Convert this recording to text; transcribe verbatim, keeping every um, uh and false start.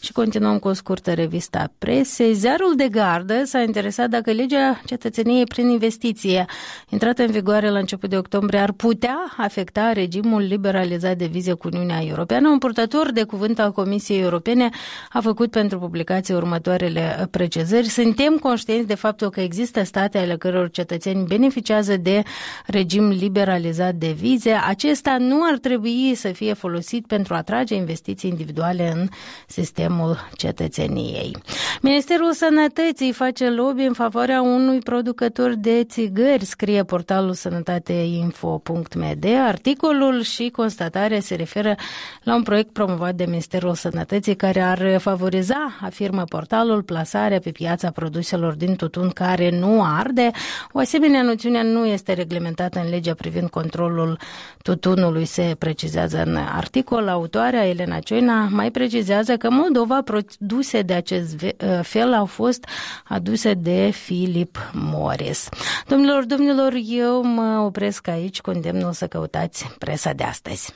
Și continuăm cu o scurtă revistă a presei. Ziarul de Gardă s-a interesat dacă legea cetățeniei prin investiție, intrată în vigoare la început de octombrie, ar putea afecta regimul liberalizat de vize cu Uniunea Europeană. Un purtător de cuvânt al Comisiei Europene a făcut pentru publicație următoarele precizări. Suntem conștienți de faptul că există state ale căror cetățeni beneficiază de regim liberalizat de vize. Acesta nu ar trebui să fie folosit pentru a atrage investiții individuale în sistemul cetățeniei. Ministerul Sănătății face lobby în favoarea unui producător de țigări, scrie portalul sănătateinfo punct m d. Articolul și constatarea se referă la un proiect promovat de Ministerul Sănătății care ar favoriza, afirmă portalul, plasarea pe piața produselor din tutun care nu arde. O asemenea noțiune nu este reglementată în legea privind controlul tutunului, se precizează în articol. Autoarea Elena Cioina mai precizează că Moldova produse de acest fel au fost aduse de Philip Morris. Domnilor, domnilor, eu mă opresc aici, condemnul să căutați presa de astăzi.